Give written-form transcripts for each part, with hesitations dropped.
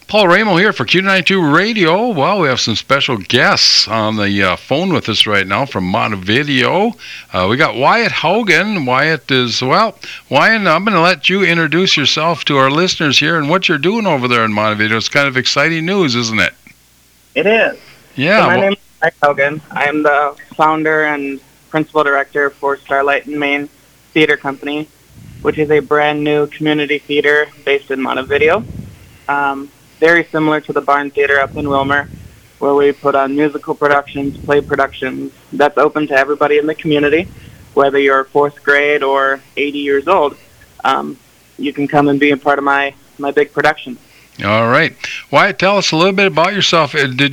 Paul Ramo here for Q92 Radio. Well, we have some special guests on the phone with us right now from Montevideo. We got Wyatt Hogan. Wyatt, I'm going to let you introduce yourself to our listeners here and what you're doing over there in Montevideo. It's kind of exciting news, isn't it? It is. Yeah. So my name is Wyatt Hogan. I am the founder and principal director for Starlight in Maine Theater Company, which is a brand new community theater based in Montevideo. Very similar to the Barn Theater up in Wilmer, where we put on musical productions, play productions. That's open to everybody in the community, whether you're 4th grade or 80 years old. You can come and be a part of my big production. All right. Wyatt, tell us a little bit about yourself.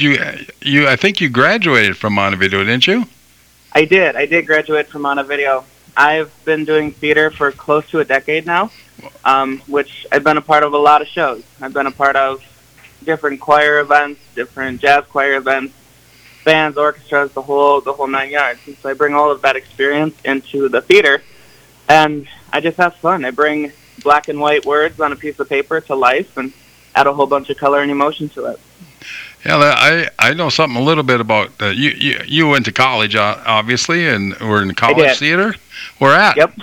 I think you graduated from Montevideo, didn't you? I did. I did graduate from Montevideo. I've been doing theater for close to a decade now, which I've been a part of a lot of shows. I've been a part of different choir events, different jazz choir events, bands, orchestras, the whole 9 yards. And so I bring all of that experience into the theater, and I just have fun. I bring black and white words on a piece of paper to life and add a whole bunch of color and emotion to it. Yeah, I know something a little bit about you went to college, obviously, and were in college theater. Where at? Yep.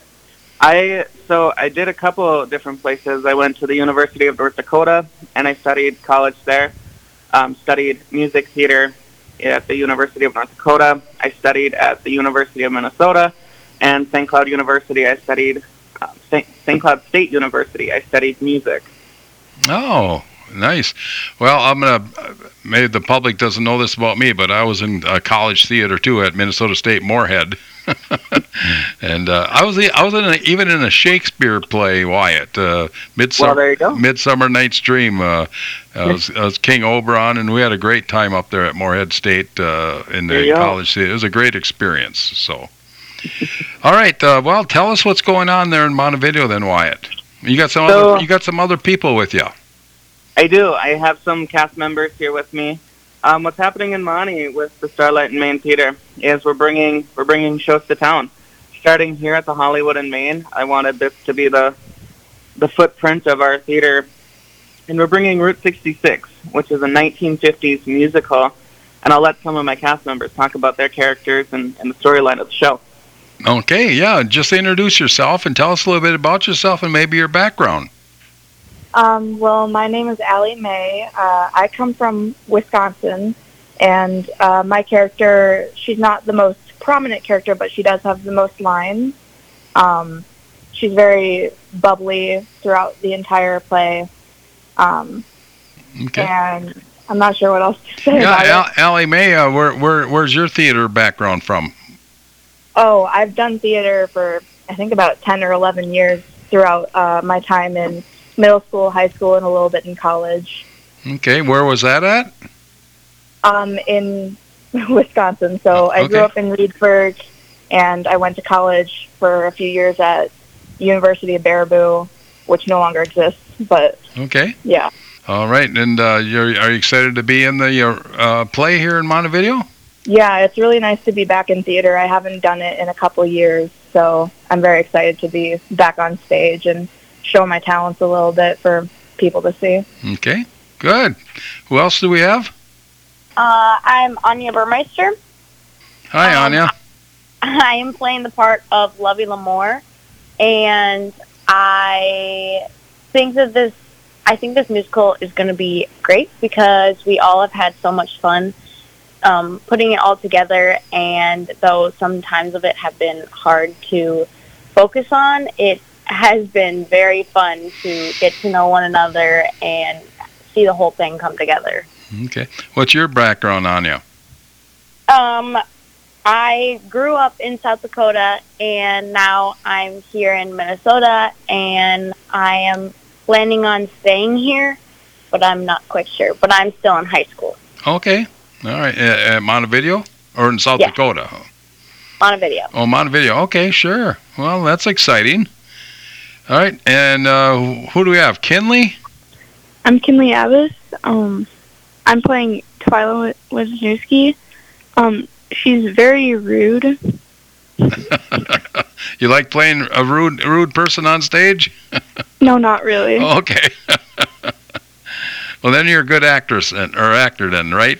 So I did a couple different places. I went to the University of North Dakota, and I studied college there. Studied music theater at the University of North Dakota. I studied at the University of Minnesota, and St. Cloud University. I studied St. Cloud State University. I studied music. Oh, nice. Well, maybe the public doesn't know this about me, but I was in college theater too at Minnesota State Moorhead. And I was even in a Shakespeare play, Wyatt. Midsummer Night's Dream. I was King Oberon, and we had a great time up there at Moorhead State in the college theater. It was a great experience. So, all right. Well, tell us what's going on there in Montevideo, then, Wyatt. You got some other people with you. I do. I have some cast members here with me. What's happening in Monty with the Starlight in Maine Theater is we're bringing shows to town. Starting here at the Hollywood in Maine, I wanted this to be the footprint of our theater, and we're bringing Route 66, which is a 1950s musical, and I'll let some of my cast members talk about their characters and the storyline of the show. Okay, yeah. Just introduce yourself and tell us a little bit about yourself and maybe your background. Well, my name is Allie Mae. I come from Wisconsin, and my character, she's not the most prominent character, but she does have the most lines. She's very bubbly throughout the entire play. Okay. And I'm not sure what else to say about it. Allie Mae, where's your theater background from? Oh, I've done theater for, I think, about 10 or 11 years throughout my time in middle school, high school, and a little bit in college. Okay, where was that at? In Wisconsin. So I grew up in Reedford, and I went to college for a few years at University of Baraboo, which no longer exists, but yeah. All right, and are you excited to be in the play here in Montevideo? Yeah, it's really nice to be back in theater. I haven't done it in a couple years, so I'm very excited to be back on stage and show my talents a little bit for people to see. Okay, good. Who else do we have? I'm Anya Burmeister. Hi, Anya. I am playing the part of Lovey L'Amour, and I think this musical is going to be great because we all have had so much fun putting it all together, and though sometimes of it have been hard to focus on, it has been very fun to get to know one another and see the whole thing come together. Okay. What's your background, Anya? I grew up in South Dakota, and now I'm here in Minnesota, and I am planning on staying here, but I'm not quite sure. But I'm still in high school. Okay. All right. At Montevideo or in South Dakota? Montevideo. Oh, Montevideo. Okay, sure. Well, that's exciting. All right. And who do we have? Kinley? I'm Kinley Abbas. I'm playing Twyla Wisniewski. She's very rude. You like playing a rude person on stage? No, not really. Okay. Well, then you're a good actress or actor then, right?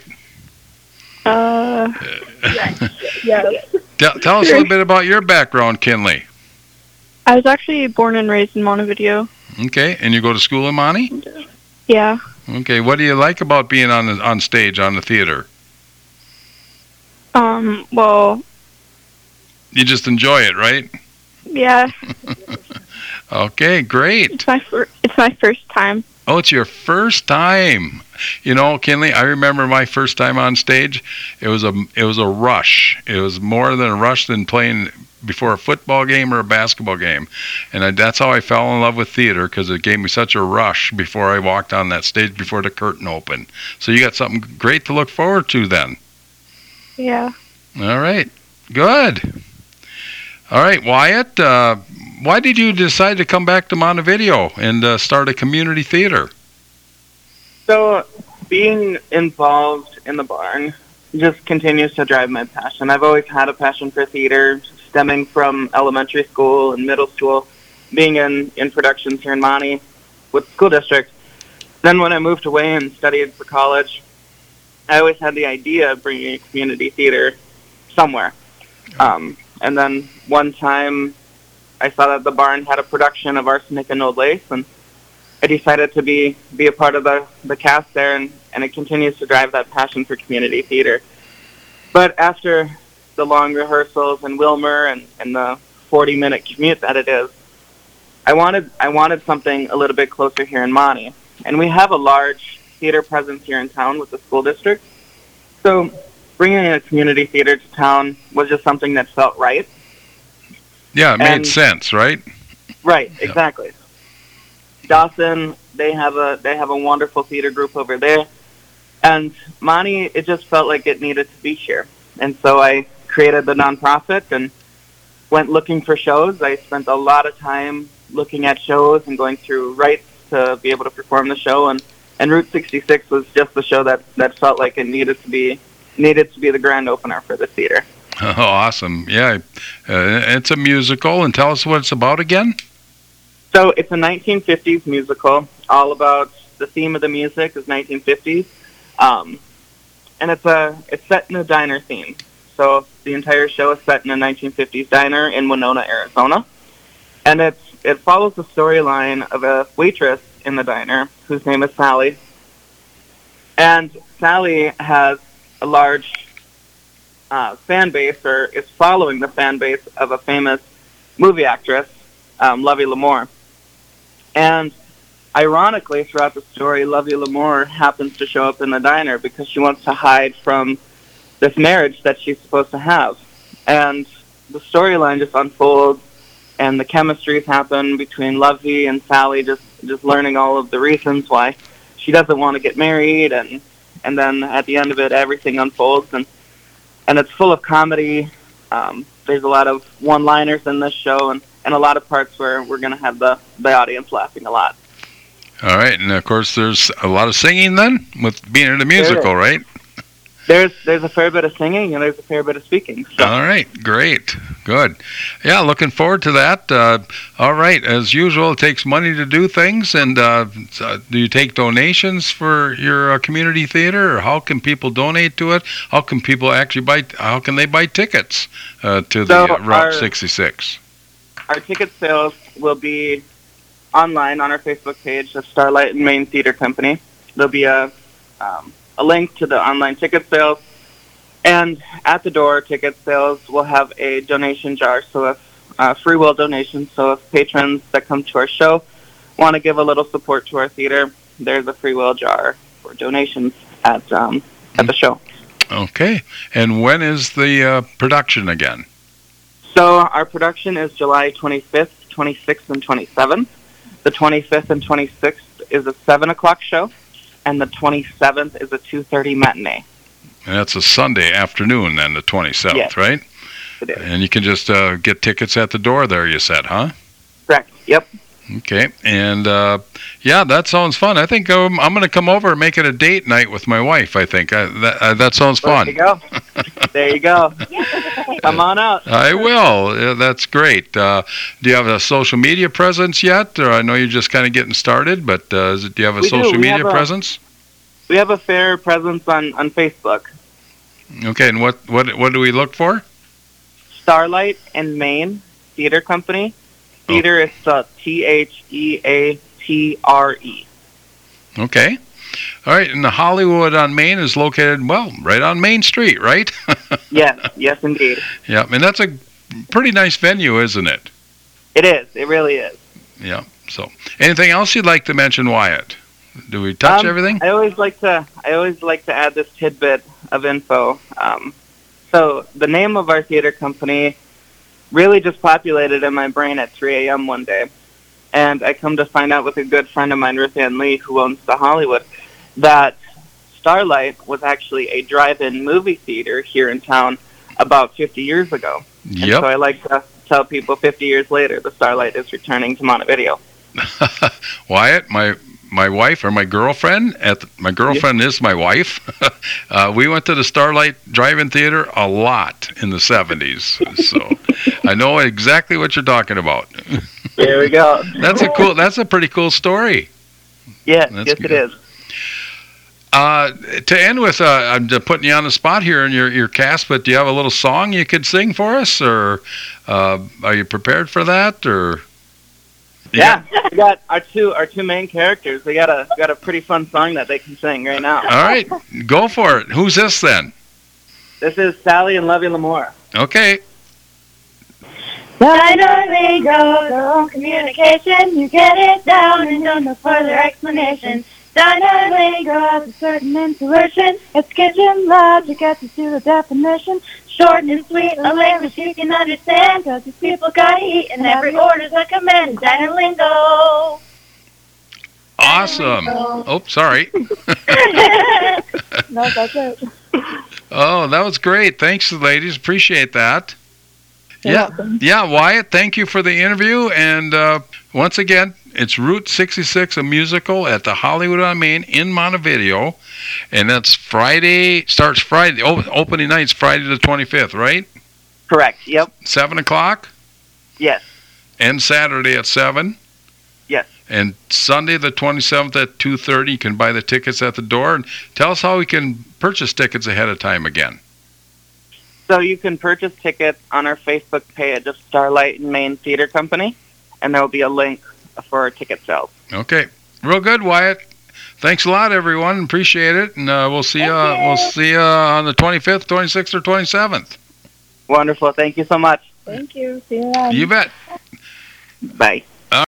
Yeah. Tell us a little bit about your background, Kinley. I was actually born and raised in Montevideo. Okay, and you go to school in Monty? Yeah. Okay, what do you like about being on stage, on the theater? Well, You just enjoy it, right? yeah. Okay, great. It's my first time. Oh, it's your first time. You know, Kinley, I remember my first time on stage. It was a rush. It was more than a rush than playing before a football game or a basketball game. And that's how I fell in love with theater, because it gave me such a rush before I walked on that stage, before the curtain opened. So you got something great to look forward to then. Yeah. All right. Good. All right, Wyatt, why did you decide to come back to Montevideo and start a community theater? So, being involved in the barn just continues to drive my passion. I've always had a passion for theater, stemming from elementary school and middle school, being in productions here in Monty with the school district. Then when I moved away and studied for college, I always had the idea of bringing a community theater somewhere. And then one time I saw that the barn had a production of Arsenic and Old Lace, and I decided to be a part of the cast there, and it continues to drive that passion for community theater. But after the long rehearsals in Wilmer and the 40-minute commute that it is, I wanted something a little bit closer here in Monty. And we have a large theater presence here in town with the school district. So bringing a community theater to town was just something that felt right. Yeah, it made sense, right? Right, exactly. Dawson, they have a wonderful theater group over there. And Monty, it just felt like it needed to be here. And so I created the nonprofit and went looking for shows. I spent a lot of time looking at shows and going through rights to be able to perform the show. And Route 66 was just the show that felt like it needed to be the grand opener for the theater. Oh, awesome. Yeah, it's a musical. And tell us what it's about again. So it's a 1950s musical, all about the theme of the music is 1950s. And it's set in a diner theme. So the entire show is set in a 1950s diner in Winona, Arizona. And it follows the storyline of a waitress in the diner whose name is Sally. And Sally has a large fan base, or is following the fan base of a famous movie actress, Lovey L'Amour. And ironically, throughout the story, Lovey L'Amour happens to show up in the diner because she wants to hide from this marriage that she's supposed to have. And the storyline just unfolds, and the chemistries happen between Lovey and Sally, just learning all of the reasons why she doesn't want to get married, and then at the end of it, everything unfolds, and it's full of comedy. There's a lot of one-liners in this show, and a lot of parts where we're going to have the audience laughing a lot. All right, and of course there's a lot of singing then, with being in a musical, right? There's a fair bit of singing, and there's a fair bit of speaking. So. All right, great, good. Yeah, looking forward to that. All right, as usual, it takes money to do things, and do you take donations for your community theater, or how can people donate to it? How can people actually how can they buy tickets to the Route 66? Our ticket sales will be online on our Facebook page, the Starlight and Maine Theater Company. There'll be a link to the online ticket sales, and at the door, ticket sales will have a donation jar, so if free will donations. So if patrons that come to our show want to give a little support to our theater, there's a free will jar for donations at the show. Okay, and when is the production again? So our production is July 25th, 26th, and 27th. The 25th and 26th is a 7 o'clock show, and the 27th is a 2:30 matinee. And that's a Sunday afternoon then, the 27th, yes, right? It is. And you can just get tickets at the door there, you said, huh? Correct, yep. Okay, and yeah, that sounds fun. I think I'm going to come over and make it a date night with my wife, I think. That sounds fun. There you go. There you go. Come on out. I will. Yeah, that's great. Do you have a social media presence yet? Or I know you're just kind of getting started, but do you have a social media presence? We have a fair presence on Facebook. Okay, and what do we look for? Starlight and Maine Theater Company. Theater is Theatre. Okay. All right, and the Hollywood on Main is located, well, right on Main Street, right? Yes, indeed. Yeah, and that's a pretty nice venue, isn't it? It is. It really is. Yeah. So, anything else you'd like to mention, Wyatt? Do we touch everything? I always like to add this tidbit of info. So the name of our theater company really just populated in my brain at 3 a.m. one day, and I come to find out with a good friend of mine, Ruth Ann Lee, who owns the Hollywood, that Starlight was actually a drive-in movie theater here in town about 50 years ago. And Yep. so I like to tell people 50 years later, the Starlight is returning to Montevideo. Wyatt, my wife or my girlfriend my girlfriend is my wife. We went to the Starlight Drive-In Theater a lot in the 70s, so I know exactly what you're talking about. There we go. That's a pretty cool story. Yes, That's yes, good. it is. To end with, I'm just putting you on the spot here in your cast, but do you have a little song you could sing for us, or are you prepared for that, or? Yeah, we got our two main characters. They got a pretty fun song that they can sing right now. All right, go for it. Who's this then? This is Sally and Lovey L'Amour. Okay. Finally goes on communication. You get it down and no further explanation. Dynamically has a certain intuition. It's kitchen logic gets us to the definition. Short and sweet, a language you can understand. Cause these people gotta eat and every order's a command. Diner lingo. Awesome. Oh, sorry. No, that's it. Oh, that was great. Thanks, ladies. Appreciate that. You're Yeah, welcome. yeah, Wyatt, thank you for the interview. And once again, it's Route 66, a musical at the Hollywood on Main in Montevideo. And that's starts Friday, opening night's Friday the 25th, right? Correct. Yep. 7 o'clock? Yes. And Saturday at 7? Yes. And Sunday the 27th at 2:30, you can buy the tickets at the door. And tell us how we can purchase tickets ahead of time again. So you can purchase tickets on our Facebook page of Starlight and Maine Theater Company, and there will be a link for our ticket sales. Okay. Real good, Wyatt. Thanks a lot, everyone. Appreciate it. And we'll see you on the 25th, 26th, or 27th. Wonderful. Thank you so much. Thank you. See you then. You bet. Bye.